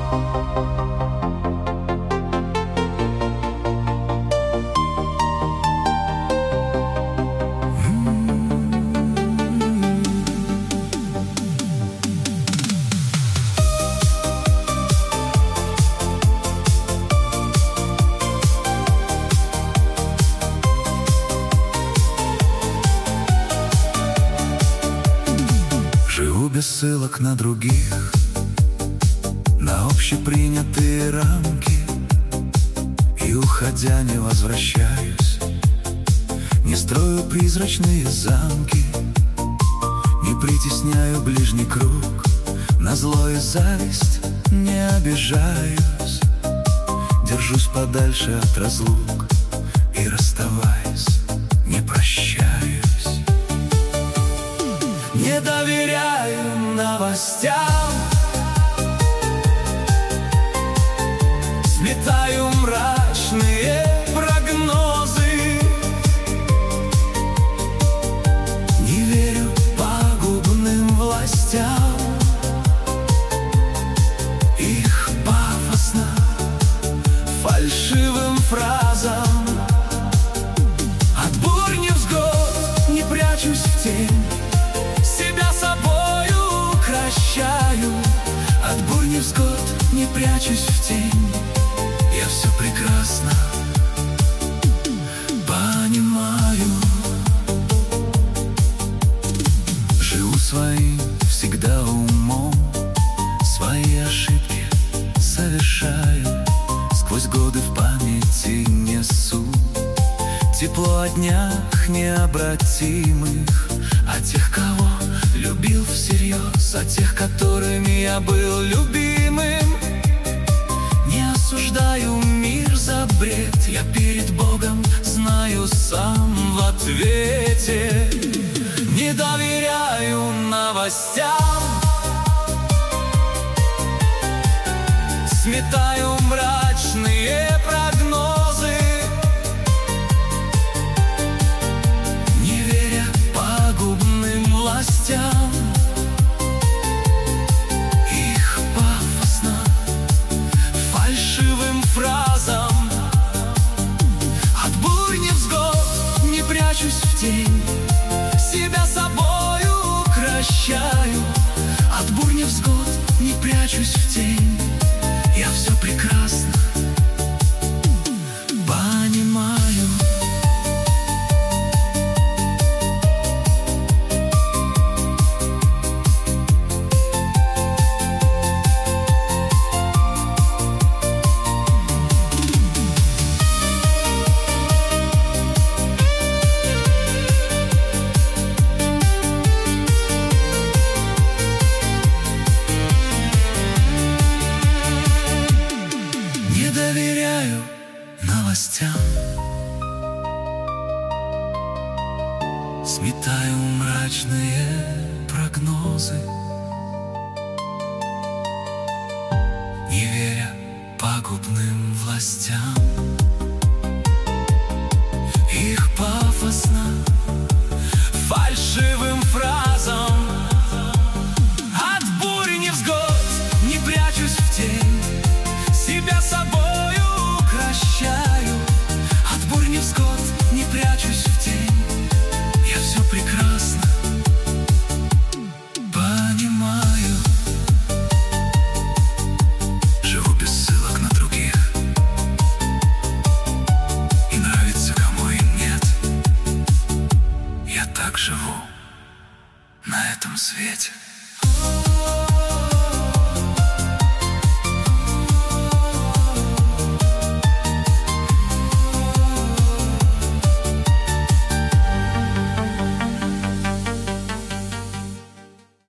Живу без ссылок на других, на общепринятые рамки, и, уходя, не возвращаюсь, не строю призрачные замки, не притесняю ближний круг, на зло и зависть не обижаюсь, держусь подальше от разлук и, расставаясь, не прощаюсь. Не доверяю новостям, сметаю мрачные прогнозы, не верю пагубным властям, их пафосно фальшивым фразам. От бурь невзгод не прячусь в тень, себя собою укращаю. От бурь невзгод не прячусь в тень, я все прекрасно понимаю. Живу своим всегда умом, свои ошибки совершаю, сквозь годы в памяти несу тепло о днях необратимых, о тех, кого любил всерьез, о тех, которыми я был любимым. Не осуждаю мир за бред, я перед Богом знаю сам в ответе. Не доверяю новостям, сметаю мрачные прогнозы, не веря пагубным властям, их пафосно фальшивым фразам. От бурь невзгод не прячусь в тень, себя собою укращаю. От бурь невзгод не прячусь в тень, я все прекрасно понимаю. Не доверяю новостям, сметаю мрачные прогнозы, не веря пагубным властям, их пафосно фальшивым фразам. От бури невзгод не прячусь в тень, себя собою укращаю. От бурь невзгод не прячусь в тень, я все прекрасно понимаю. Живу без ссылок на других, и нравится кому и нет. Я так живу на этом свете.